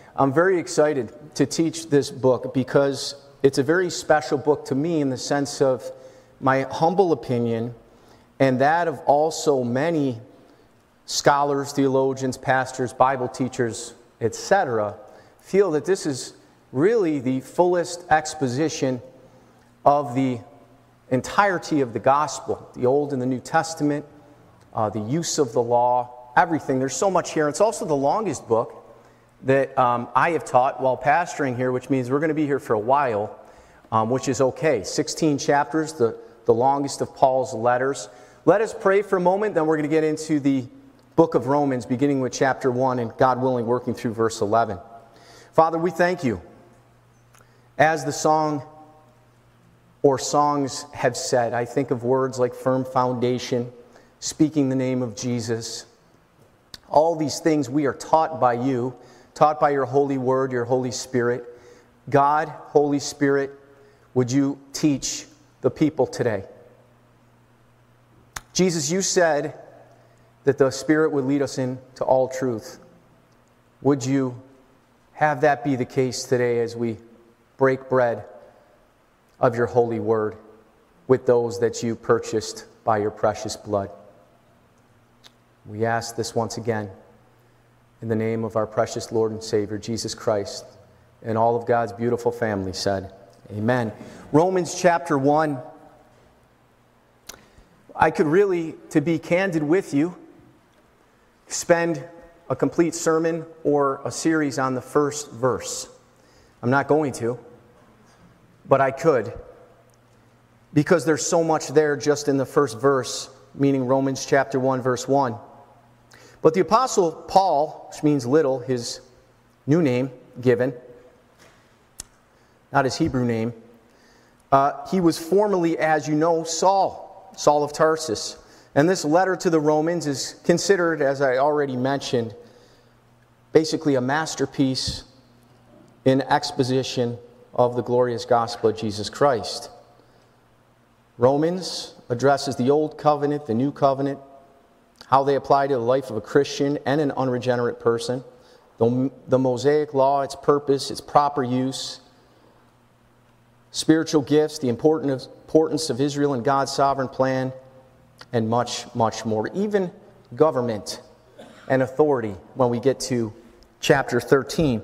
I'm very excited to teach this book because it's a very special book to me in the sense of my humble opinion and that of also many scholars, theologians, pastors, Bible teachers, etc., feel that this is really the fullest exposition of the entirety of the gospel, the Old and the New Testament, the use of the law, everything. There's so much here. It's also the longest book that I have taught while pastoring here, which means we're going to be here for a while, which is okay. 16 chapters, the longest of Paul's letters. Let us pray for a moment, then we're going to get into the book of Romans, beginning with chapter 1 and, God willing, working through verse 11. Father, we thank you. As the song or songs have said, I think of words like firm foundation, speaking the name of Jesus. All these things we are taught by you, taught by your holy word, your Holy Spirit. God, Holy Spirit, would you teach the people today? Jesus, you said that the Spirit would lead us into all truth. Would you have that be the case today as we break bread of your holy word with those that you purchased by your precious blood? We ask this once again in the name of our precious Lord and Savior, Jesus Christ, and all of God's beautiful family said, amen. Romans chapter 1. I could really, to be candid with you, spend a complete sermon or a series on the first verse. I'm not going to, but I could, because there's so much there just in the first verse, meaning Romans chapter 1, verse 1. But the Apostle Paul, which means little, his new name given, not his Hebrew name, he was formerly, as you know, Saul of Tarsus. And this letter to the Romans is considered, as I already mentioned, basically a masterpiece in exposition of the glorious gospel of Jesus Christ. Romans addresses the Old Covenant, the New Covenant, how they apply to the life of a Christian and an unregenerate person, the Mosaic Law, its purpose, its proper use, spiritual gifts, the importance of Israel and God's sovereign plan, and much, much more. Even government and authority when we get to chapter 13.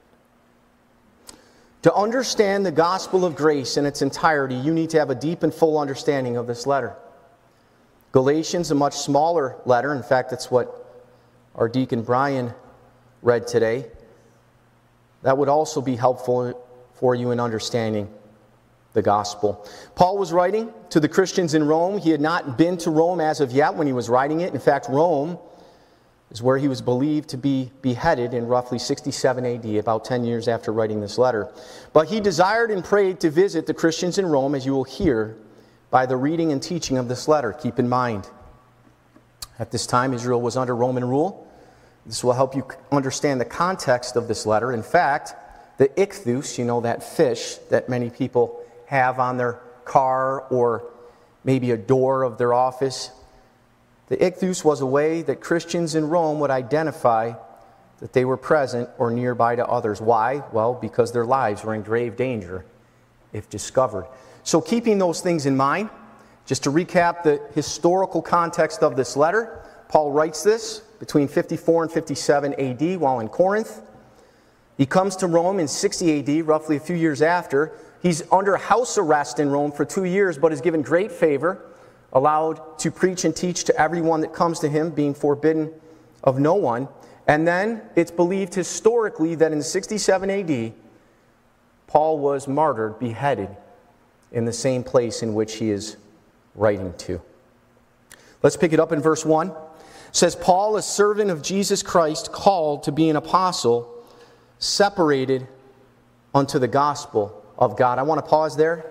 To understand the gospel of grace in its entirety, you need to have a deep and full understanding of this letter. Galatians, a much smaller letter. In fact, that's what our deacon Brian read today. That would also be helpful for you in understanding the gospel. Paul was writing to the Christians in Rome. He had not been to Rome as of yet when he was writing it. In fact, Rome is where he was believed to be beheaded in roughly 67 AD, about 10 years after writing this letter. But he desired and prayed to visit the Christians in Rome, as you will hear by the reading and teaching of this letter. Keep in mind, at this time, Israel was under Roman rule. This will help you understand the context of this letter. In fact, the ichthus, you know, that fish that many people have on their car or maybe a door of their office. The ichthus was a way that Christians in Rome would identify that they were present or nearby to others. Why? Well, because their lives were in grave danger if discovered. So keeping those things in mind, just to recap the historical context of this letter, Paul writes this between 54 and 57 AD while in Corinth. He comes to Rome in 60 AD, roughly a few years after. He's under house arrest in Rome for 2 years, but is given great favor, allowed to preach and teach to everyone that comes to him, being forbidden of no one. And then it's believed historically that in 67 AD, Paul was martyred, beheaded, in the same place in which he is writing to. Let's pick it up in verse 1. It says, Paul, a servant of Jesus Christ, called to be an apostle, separated unto the gospel of God. I want to pause there.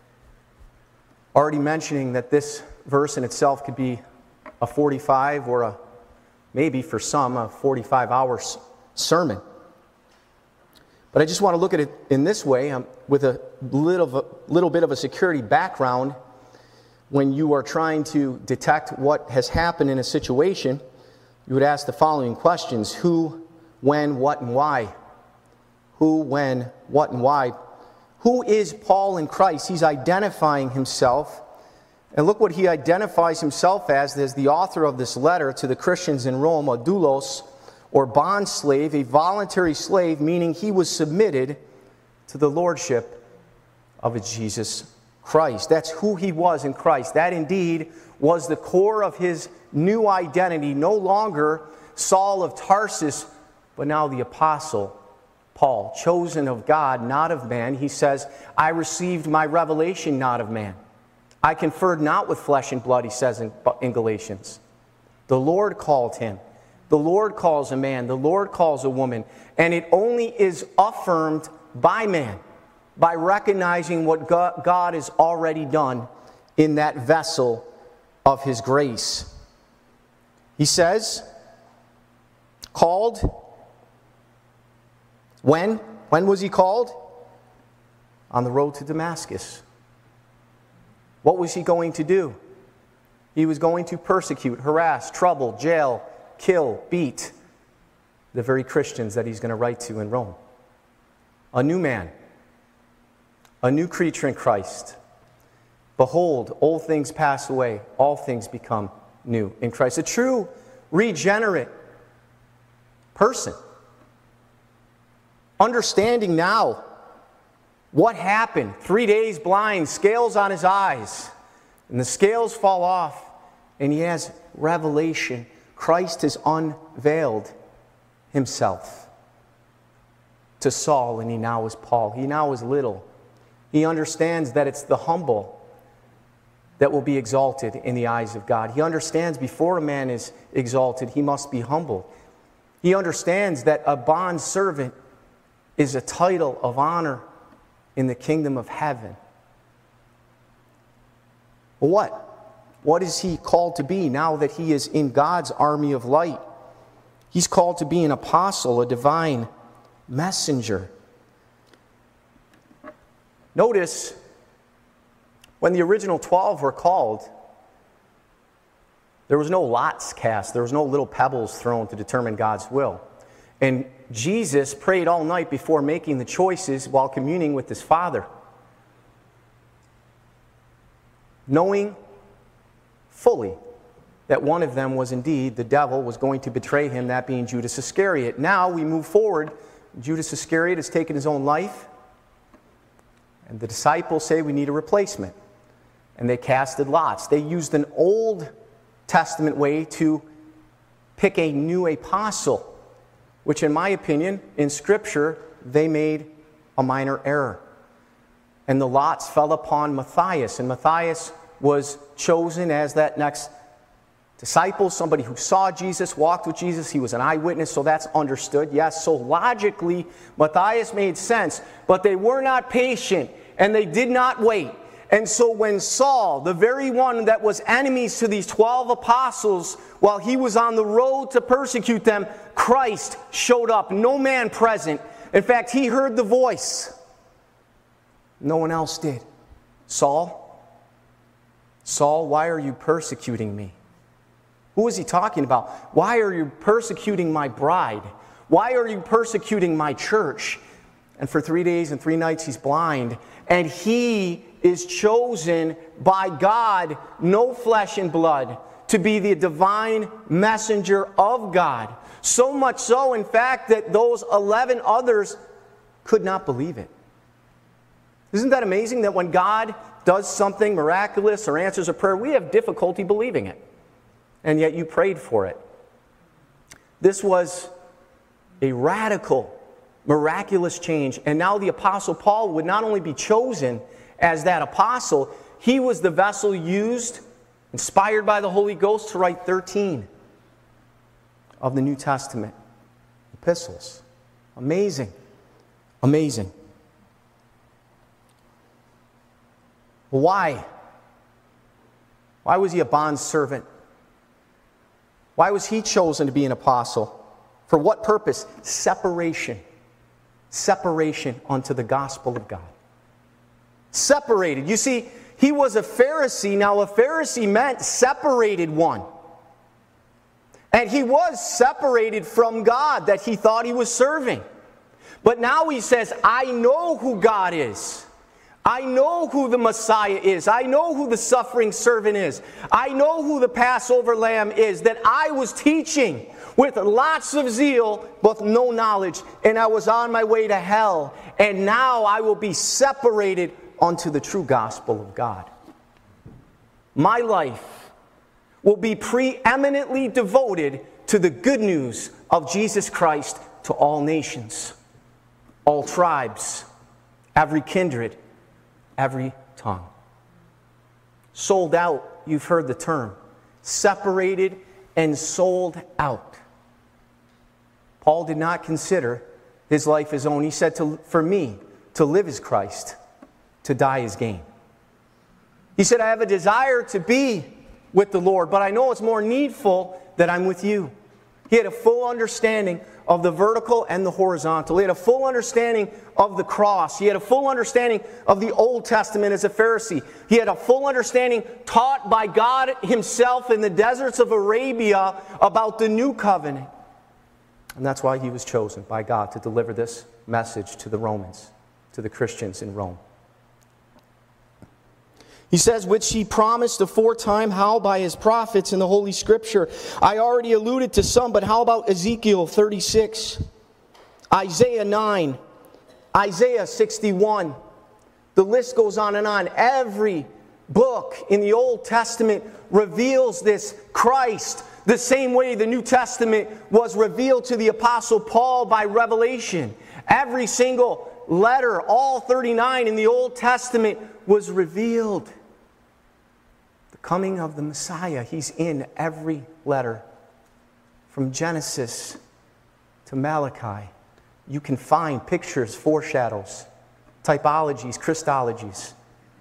Already mentioning that this verse in itself could be a 45 or maybe for some a 45-hour sermon. But I just want to look at it in this way, with a little bit of a security background. When you are trying to detect what has happened in a situation, you would ask the following questions: who, when, what, and why. who, when, what, and why. Who is Paul in Christ? He's identifying himself. And look what he identifies himself as the author of this letter to the Christians in Rome, a doulos, or bond slave, a voluntary slave, meaning he was submitted to the lordship of Jesus Christ. That's who he was in Christ. That indeed was the core of his new identity, no longer Saul of Tarsus, but now the apostle Paul, chosen of God, not of man. He says, I received my revelation not of man. I conferred not with flesh and blood, he says in Galatians. The Lord called him. The Lord calls a man. The Lord calls a woman. And it only is affirmed by man, by recognizing what God has already done in that vessel of his grace. He says, called. When? When was he called? On the road to Damascus. What was he going to do? He was going to persecute, harass, trouble, jail, kill, beat the very Christians that he's going to write to in Rome. A new man. A new creature in Christ. Behold, old things pass away. All things become new in Christ. A true regenerate person. Understanding now what happened. 3 days blind, scales on his eyes. And the scales fall off. And he has revelation. Christ has unveiled himself to Saul, and he now is Paul. He now is little. He understands that it's the humble that will be exalted in the eyes of God. He understands before a man is exalted, he must be humbled. He understands that a bond servant is a title of honor in the kingdom of heaven. What? What is he called to be now that he is in God's army of light? He's called to be an apostle, a divine messenger. Notice, when the original 12 were called, there was no lots cast. There was no little pebbles thrown to determine God's will. And Jesus prayed all night before making the choices while communing with his Father, knowing fully that one of them was indeed the devil, was going to betray him, that being Judas Iscariot. Now we move forward. Judas Iscariot has taken his own life, and the disciples say we need a replacement. And they casted lots. They used an Old Testament way to pick a new apostle, which in my opinion, in Scripture, they made a minor error. And the lots fell upon Matthias, and Matthias was chosen as that next disciple, somebody who saw Jesus, walked with Jesus. He was an eyewitness, so that's understood. Yes, so logically, Matthias made sense, but they were not patient, and they did not wait. And so when Saul, the very one that was enemies to these 12 apostles, while he was on the road to persecute them, Christ showed up, no man present. In fact, he heard the voice. No one else did. Saul, why are you persecuting me? Who is he talking about? Why are you persecuting my bride? Why are you persecuting my church? And for 3 days and 3 nights he's blind. And he is chosen by God, no flesh and blood, to be the divine messenger of God. So much so, in fact, that those 11 others could not believe it. Isn't that amazing that when God does something miraculous or answers a prayer, we have difficulty believing it? And yet you prayed for it. This was a radical, miraculous change. And now the Apostle Paul would not only be chosen as that apostle, he was the vessel used, inspired by the Holy Ghost, to write 13 of the New Testament epistles. Amazing. Amazing. Why? Why was he a bondservant? Why was he chosen to be an apostle? For what purpose? Separation. Separation unto the gospel of God. Separated. You see, he was a Pharisee. Now, a Pharisee meant separated one. And he was separated from God that he thought he was serving. But now he says, I know who God is. I know who the Messiah is. I know who the suffering servant is. I know who the Passover lamb is that I was teaching with lots of zeal, but no knowledge. And I was on my way to hell. And now I will be separated unto the true gospel of God. My life will be preeminently devoted to the good news of Jesus Christ to all nations, all tribes, every kindred, every tongue. Sold out, you've heard the term. Separated and sold out. Paul did not consider his life his own. He said, for me, to live is Christ, to die is gain. He said, I have a desire to be with the Lord, but I know it's more needful that I'm with you. He had a full understanding of the vertical and the horizontal. He had a full understanding of the cross. He had a full understanding of the Old Testament as a Pharisee. He had a full understanding taught by God himself in the deserts of Arabia about the new covenant. And that's why he was chosen by God to deliver this message to the Romans, to the Christians in Rome. He says, which he promised aforetime, how by his prophets in the Holy Scripture. I already alluded to some, but how about Ezekiel 36, Isaiah 9, Isaiah 61. The list goes on and on. Every book in the Old Testament reveals this Christ the same way the New Testament was revealed to the Apostle Paul by revelation. Every single letter, all 39 in the Old Testament, was revealed. The coming of the Messiah, he's in every letter. From Genesis to Malachi, you can find pictures, foreshadows, typologies, Christologies.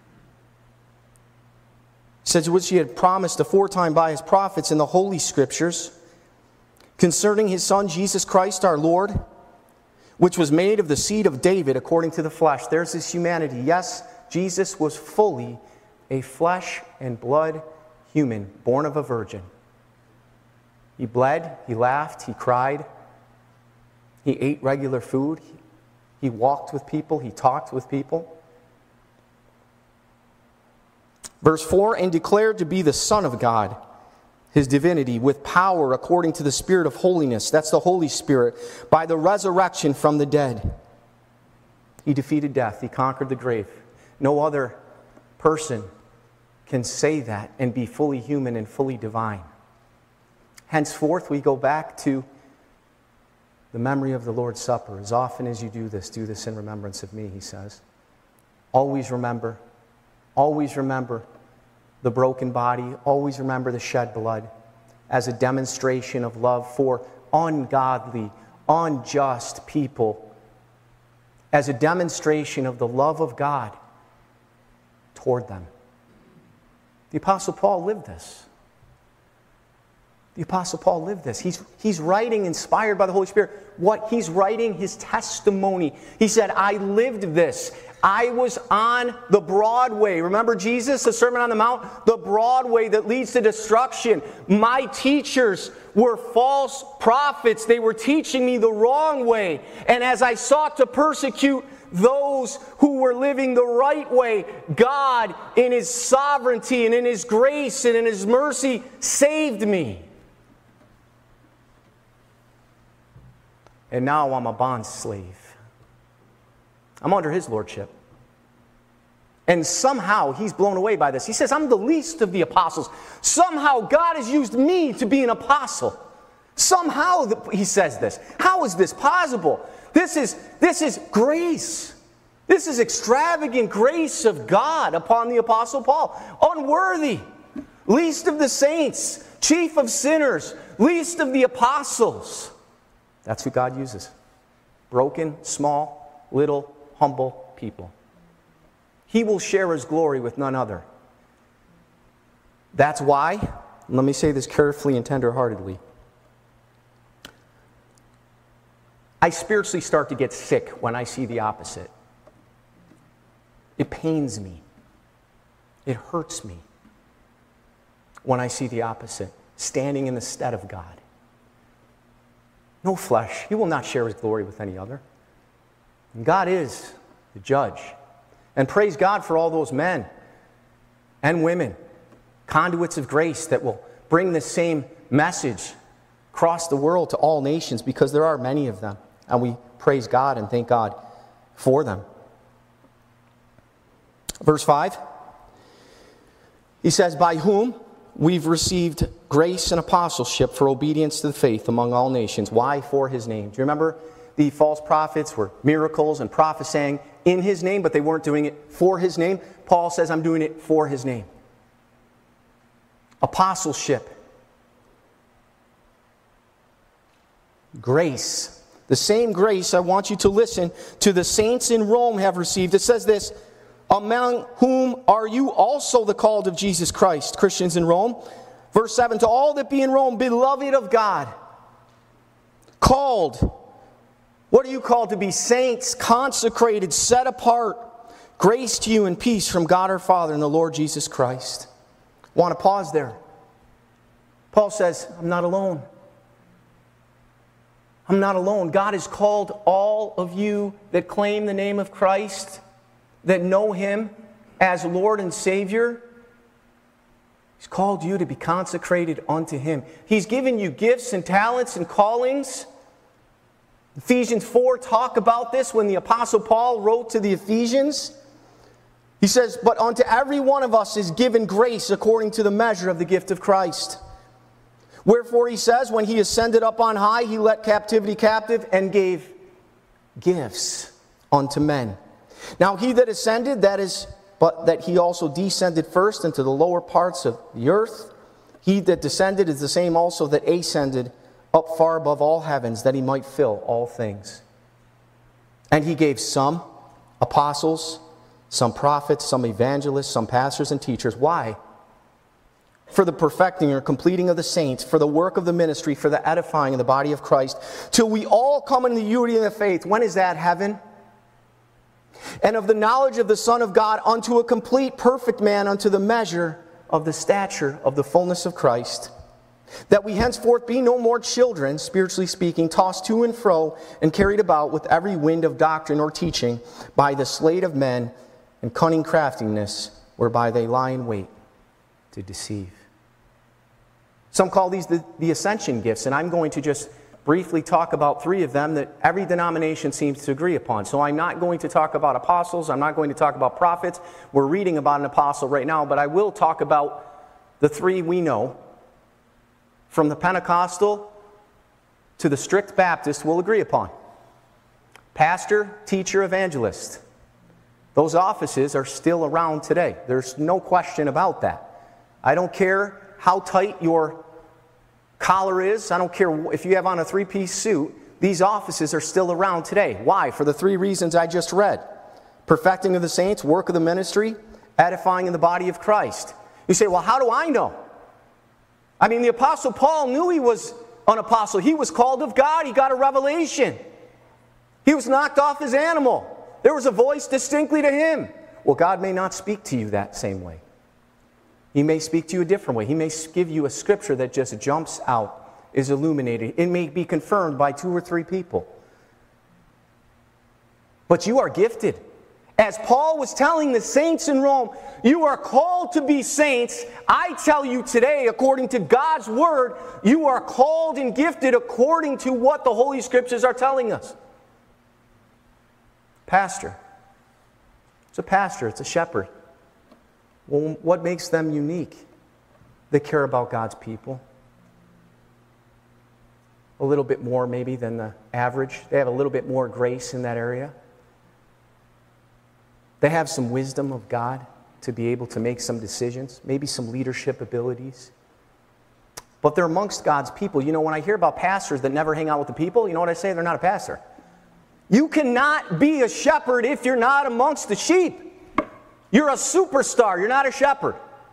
It says, which he had promised aforetime by his prophets in the Holy Scriptures, concerning his Son Jesus Christ our Lord, which was made of the seed of David according to the flesh. There's his humanity. Yes, Jesus was fully a flesh and blood human, born of a virgin. He bled, he laughed, he cried. He ate regular food. He walked with people, he talked with people. Verse 4, and declared to be the Son of God, his divinity, with power according to the Spirit of holiness. That's the Holy Spirit. By the resurrection from the dead. He defeated death. He conquered the grave. No other person can say that and be fully human and fully divine. Henceforth, we go back to the memory of the Lord's Supper. As often as you do this in remembrance of me, he says. Always remember the broken body. Always remember the shed blood as a demonstration of love for ungodly, unjust people. As a demonstration of the love of God toward them. The Apostle Paul lived this. The Apostle Paul lived this. He's writing, inspired by the Holy Spirit, what he's writing, his testimony. He said, I lived this. I was on the broad way. Remember Jesus, the Sermon on the Mount? The broad way that leads to destruction. My teachers were false prophets. They were teaching me the wrong way. And as I sought to persecute those who were living the right way, God, in his sovereignty and in his grace and in his mercy, saved me. And now I'm a bond slave. I'm under his lordship. And somehow he's blown away by this. He says, I'm the least of the apostles. Somehow God has used me to be an apostle. Somehow he says this. How is this possible? This is grace. This is extravagant grace of God upon the Apostle Paul. Unworthy, least of the saints, chief of sinners, least of the apostles. That's who God uses. Broken, small, little, humble people. He will share his glory with none other. That's why, let me say this carefully and tenderheartedly, I spiritually start to get sick when I see the opposite. It pains me. It hurts me when I see the opposite, standing in the stead of God. No flesh. He will not share his glory with any other. And God is the judge. And praise God for all those men and women, conduits of grace that will bring the same message across the world to all nations, because there are many of them. And we praise God and thank God for them. Verse 5, he says, by whom we've received grace and apostleship for obedience to the faith among all nations. Why? For his name. Do you remember the false prophets were miracles and prophesying in his name, but they weren't doing it for his name? Paul says, I'm doing it for his name. Apostleship. Grace. The same grace, I want you to listen, to the saints in Rome have received. It says this, among whom are you also the called of Jesus Christ, Christians in Rome. Verse 7, to all that be in Rome, beloved of God. Called. What are you called to be? Saints, consecrated, set apart. Grace to you and peace from God our Father and the Lord Jesus Christ. I want to pause there. Paul says, I'm not alone. I'm not alone. God has called all of you that claim the name of Christ, that know Him as Lord and Savior. He's called you to be consecrated unto Him. He's given you gifts and talents and callings. Ephesians 4 talk about this when the Apostle Paul wrote to the Ephesians. He says, but unto every one of us is given grace according to the measure of the gift of Christ. Wherefore he says, when he ascended up on high, he led captivity captive and gave gifts unto men. Now he that ascended, that is, but that he also descended first into the lower parts of the earth. He that descended is the same also that ascended up far above all heavens, that he might fill all things. And he gave some apostles, some prophets, some evangelists, some pastors and teachers. Why? For the perfecting or completing of the saints, for the work of the ministry, for the edifying of the body of Christ, till we all come in the unity of the faith. When is that? Heaven. And of the knowledge of the Son of God, unto a complete, perfect man, unto the measure of the stature of the fullness of Christ, that we henceforth be no more children, spiritually speaking, tossed to and fro, and carried about with every wind of doctrine or teaching, by the sleight of men and cunning craftiness, whereby they lie in wait to deceive. Some call these the ascension gifts, and I'm going to just briefly talk about three of them that every denomination seems to agree upon. So I'm not going to talk about apostles, I'm not going to talk about prophets. We're reading about an apostle right now, but I will talk about the three we know. From the Pentecostal to the strict Baptist we'll agree upon. Pastor, teacher, evangelist. Those offices are still around today. There's no question about that. I don't care how tight your collar is. I don't care if you have on a three-piece suit. These offices are still around today. Why? For the three reasons I just read. Perfecting of the saints, work of the ministry, edifying in the body of Christ. You say, well, how do I know? I mean, the Apostle Paul knew he was an apostle. He was called of God. He got a revelation. He was knocked off his animal. There was a voice distinctly to him. Well, God may not speak to you that same way. He may speak to you a different way. He may give you a scripture that just jumps out, is illuminated. It may be confirmed by 2 or 3 people. But you are gifted. As Paul was telling the saints in Rome, you are called to be saints. I tell you today, according to God's word, you are called and gifted according to what the Holy Scriptures are telling us. Pastor. It's a pastor. It's a shepherd. Well, what makes them unique? They care about God's people. A little bit more maybe than the average. They have a little bit more grace in that area. They have some wisdom of God to be able to make some decisions, maybe some leadership abilities. But they're amongst God's people. You know, when I hear about pastors that never hang out with the people, you know what I say? They're not a pastor. You cannot be a shepherd if you're not amongst the sheep. You're a superstar. You're not a shepherd.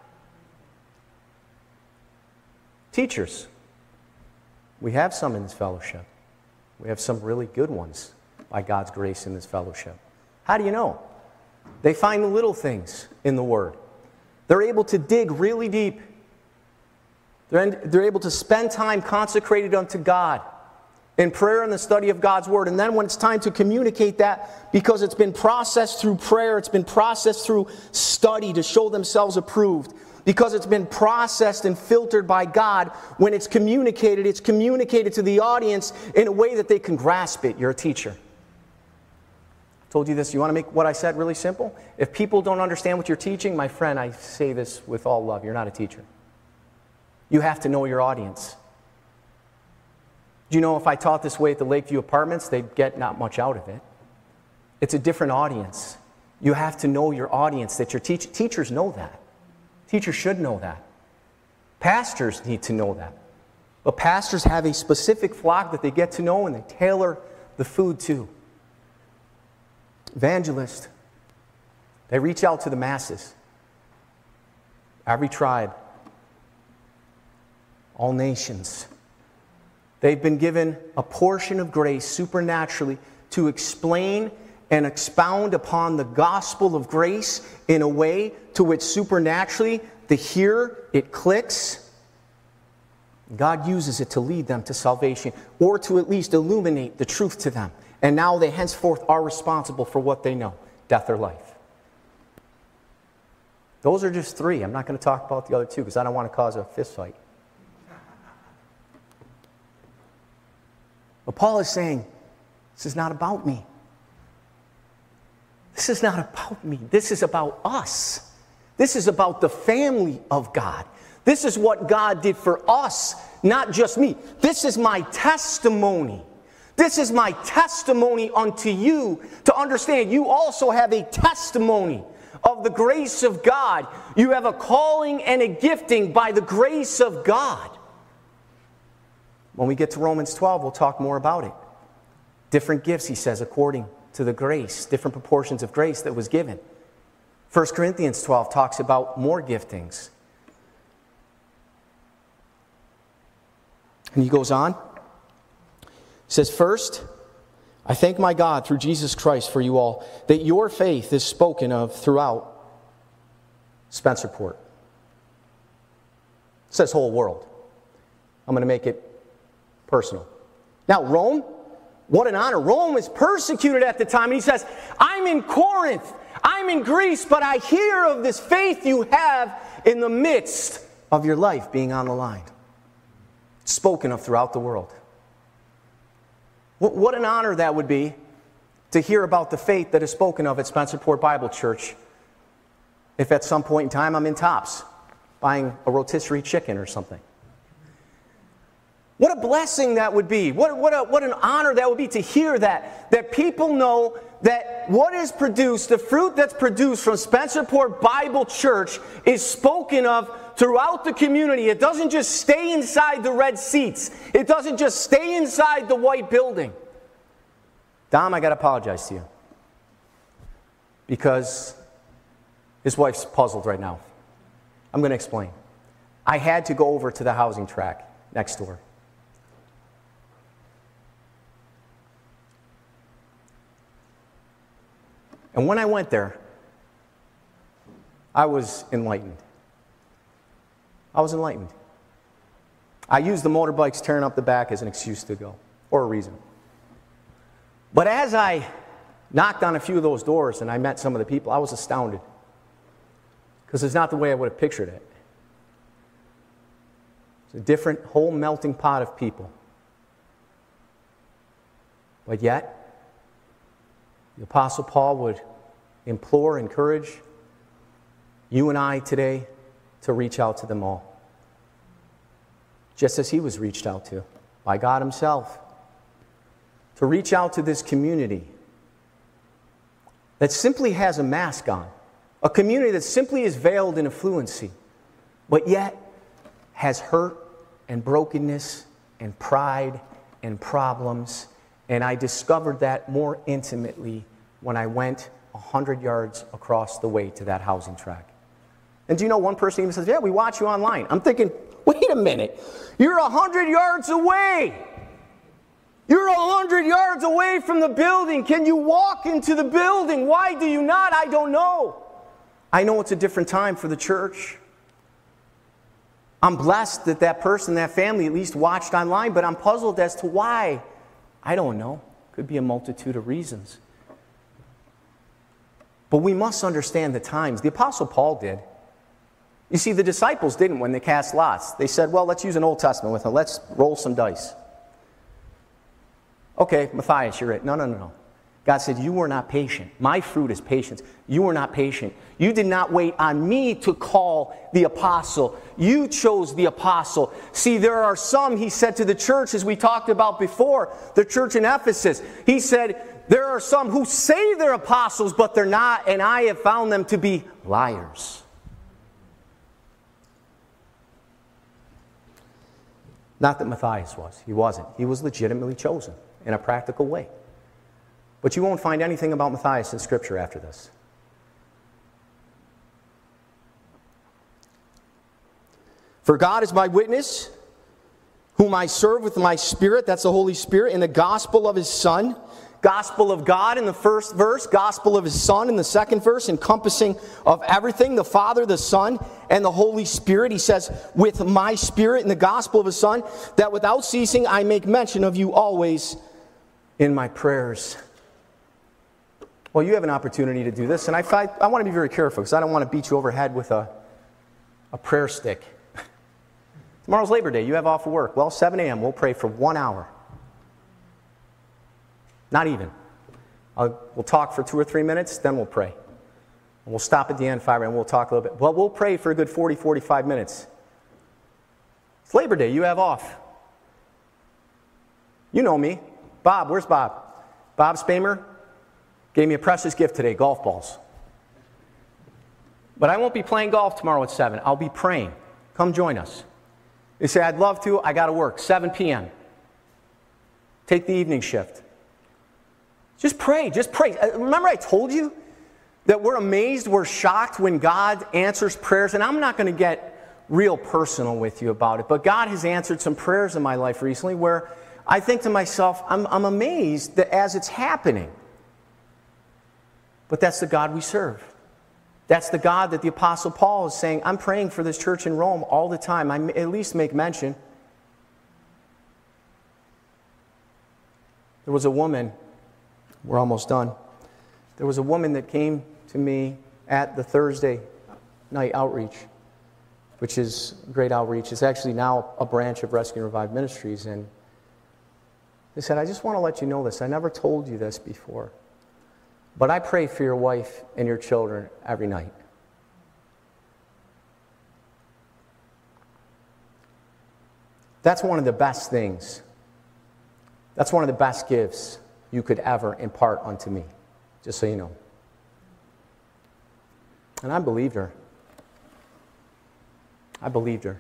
Teachers. We have some in this fellowship. We have some really good ones by God's grace in this fellowship. How do you know? They find the little things in the Word. They're able to dig really deep. They're able to spend time consecrated unto God. in prayer and the study of God's Word. And then when it's time to communicate that, because it's been processed through prayer, it's been processed through study to show themselves approved, because it's been processed and filtered by God, when it's communicated to the audience in a way that they can grasp it. You're a teacher. I told you this. You want to make what I said really simple? If people don't understand what you're teaching, my friend, I say this with all love, you're not a teacher. You have to know your audience. Do you know if I taught this way at the Lakeview Apartments, they'd get not much out of it. It's a different audience. You have to know your audience that you're teaching. Teachers know that. Teachers should know that. Pastors need to know that. But pastors have a specific flock that they get to know and they tailor the food to. Evangelists, they reach out to the masses. Every tribe, all nations. They've been given a portion of grace supernaturally to explain and expound upon the gospel of grace in a way to which supernaturally the hearer, it clicks. God uses it to lead them to salvation, or to at least illuminate the truth to them. And now they henceforth are responsible for what they know, death or life. Those are just three. I'm not going to talk about the other two because I don't want to cause a fist fight. But Paul is saying, this is not about me. This is not about me. This is about us. This is about the family of God. This is what God did for us, not just me. This is my testimony. This is my testimony unto you to understand you also have a testimony of the grace of God. You have a calling and a gifting by the grace of God. When we get to Romans 12, we'll talk more about it. Different gifts, he says, according to the grace, different proportions of grace that was given. 1 Corinthians 12 talks about more giftings. And he goes on. He says, first, I thank my God through Jesus Christ for you all, that your faith is spoken of throughout Spencerport. It says whole world. I'm going to make it personal. Now, Rome, what an honor. Rome was persecuted at the time. And he says, I'm in Corinth, I'm in Greece, but I hear of this faith you have in the midst of your life being on the line. Spoken of throughout the world. What an honor that would be to hear about the faith that is spoken of at Spencerport Bible Church if at some point in time I'm in Tops buying a rotisserie chicken or something. What a blessing that would be. What an honor that would be to hear that people know that what is produced, the fruit that's produced from Spencerport Bible Church is spoken of throughout the community. It doesn't just stay inside the red seats. It doesn't just stay inside the white building. Dom, I got to apologize to you. Because his wife's puzzled right now. I'm going to explain. I had to go over to the housing track next door. And when I went there, I was enlightened. I was enlightened. I used the motorbikes tearing up the back as an excuse to go, or a reason. But as I knocked on a few of those doors and I met some of the people, I was astounded. Because it's not the way I would have pictured it. It's a different, whole melting pot of people. But yet, the Apostle Paul would implore, encourage you and I today to reach out to them all. Just as he was reached out to by God himself. To reach out to this community that simply has a mask on. A community that simply is veiled in affluency, but yet has hurt and brokenness and pride and problems. And I discovered that more intimately when I went 100 yards across the way to that housing track. And do you know, one person even says, yeah, we watch you online. I'm thinking, wait a minute. You're 100 yards away. You're 100 yards away from the building. Can you walk into the building? Why do you not? I don't know. I know it's a different time for the church. I'm blessed that that person, that family at least watched online, but I'm puzzled as to why I don't know. Could be a multitude of reasons. But we must understand the times. The Apostle Paul did. You see, the disciples didn't when they cast lots. They said, well, let's use an Old Testament with them. Let's roll some dice. Okay, Matthias, you're it. No. God said, you were not patient. My fruit is patience. You were not patient. You did not wait on me to call the apostle. You chose the apostle. See, there are some, he said to the church, as we talked about before, the church in Ephesus. He said, there are some who say they're apostles, but they're not, and I have found them to be liars. Not that Matthias was. He wasn't. He was legitimately chosen in a practical way. But you won't find anything about Matthias in Scripture after this. For God is my witness, whom I serve with my Spirit, that's the Holy Spirit, in the gospel of His Son. Gospel of God in the first verse, gospel of His Son in the second verse, encompassing of everything, the Father, the Son, and the Holy Spirit. He says, with my Spirit in the gospel of His Son, that without ceasing I make mention of you always in my prayers. Well, you have an opportunity to do this, and I want to be very careful because I don't want to beat you over the head with a prayer stick. Tomorrow's Labor Day. You have off of work. Well, 7 a.m. we'll pray for 1 hour. Not even. We'll talk for 2 or 3 minutes, then we'll pray. And we'll stop at the end, 5, and we'll talk a little bit. Well, we'll pray for a good 40, 45 minutes. It's Labor Day. You have off. You know me. Bob, where's Bob? Bob Spamer gave me a precious gift today, golf balls. But I won't be playing golf tomorrow at 7. I'll be praying. Come join us. You say, I'd love to. I got to work. 7 p.m. Take the evening shift. Just pray. Just pray. Remember I told you that we're amazed, we're shocked when God answers prayers. And I'm not going to get real personal with you about it. But God has answered some prayers in my life recently where I think to myself, I'm amazed that as it's happening. But that's the God we serve. That's the God that the Apostle Paul is saying, I'm praying for this church in Rome all the time. I at least make mention. There was a woman, we're almost done. There was a woman that came to me at the Thursday night outreach, which is great outreach. It's actually now a branch of Rescue and Revive Ministries. And they said, I just want to let you know this. I never told you this before. But I pray for your wife and your children every night. That's one of the best things. That's one of the best gifts you could ever impart unto me, just so you know. And I believed her. I believed her.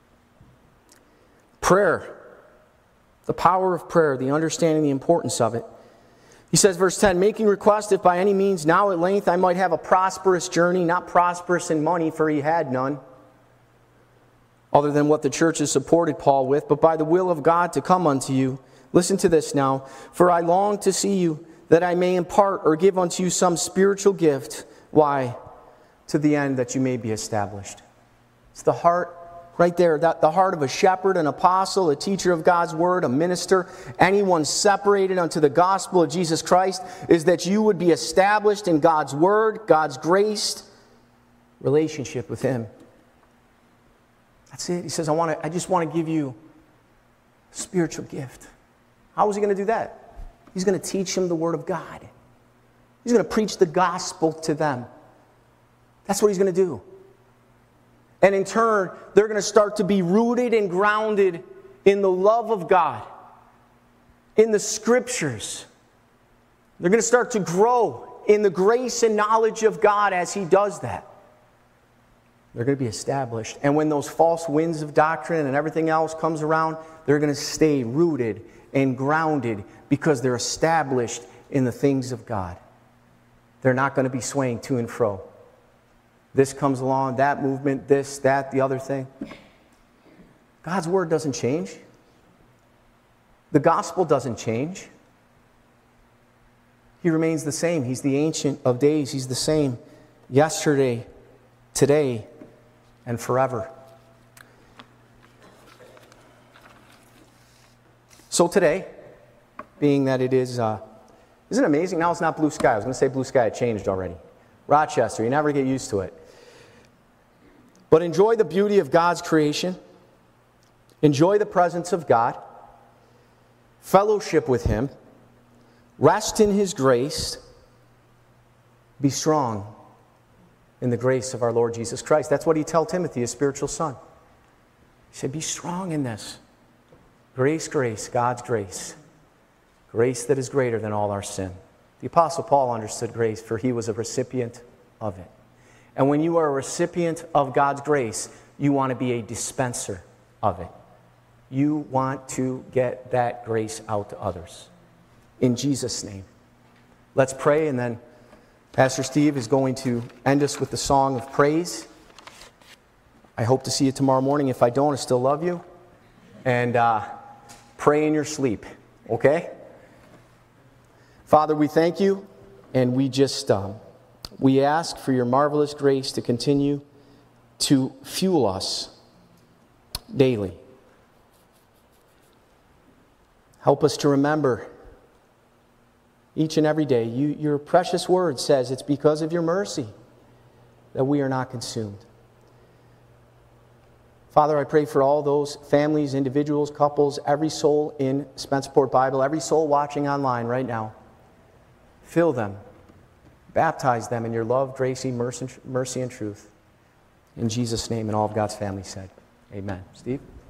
Prayer, the power of prayer, the understanding, the importance of it. He says, verse 10, making request if by any means now at length I might have a prosperous journey, not prosperous in money, for he had none, other than what the church has supported Paul with, but by the will of God to come unto you. Listen to this now. For I long to see you, that I may impart or give unto you some spiritual gift. Why? To the end that you may be established. It's the heart right there, the heart of a shepherd, an apostle, a teacher of God's word, a minister, anyone separated unto the gospel of Jesus Christ, is that you would be established in God's word, God's grace, relationship with Him. That's it. He says, I just want to give you a spiritual gift. How is He going to do that? He's going to teach them the word of God. He's going to preach the gospel to them. That's what He's going to do. And in turn, they're going to start to be rooted and grounded in the love of God, in the Scriptures. They're going to start to grow in the grace and knowledge of God as He does that. They're going to be established. And when those false winds of doctrine and everything else comes around, they're going to stay rooted and grounded because they're established in the things of God. They're not going to be swaying to and fro. This comes along, that movement, this, that, the other thing. God's word doesn't change. The gospel doesn't change. He remains the same. He's the Ancient of Days. He's the same yesterday, today, and forever. So today, being that it is, isn't it amazing? Now it's not blue sky. I was going to say blue sky, it changed already. Rochester, you never get used to it. But enjoy the beauty of God's creation. Enjoy the presence of God. Fellowship with Him. Rest in His grace. Be strong in the grace of our Lord Jesus Christ. That's what He told Timothy, his spiritual son. He said, be strong in this. Grace, grace, God's grace. Grace that is greater than all our sin. The Apostle Paul understood grace, for he was a recipient of it. And when you are a recipient of God's grace, you want to be a dispenser of it. You want to get that grace out to others. In Jesus' name. Let's pray, and then Pastor Steve is going to end us with the song of praise. I hope to see you tomorrow morning. If I don't, I still love you. And pray in your sleep, okay? Father, we thank you, and we just we ask for your marvelous grace to continue to fuel us daily. Help us to remember each and every day. Your precious word says it's because of your mercy that we are not consumed. Father, I pray for all those families, individuals, couples, every soul in Spencerport Bible, every soul watching online right now. Fill them. Baptize them in your love, grace, mercy, and truth. In Jesus' name, and all of God's family said, amen. Steve?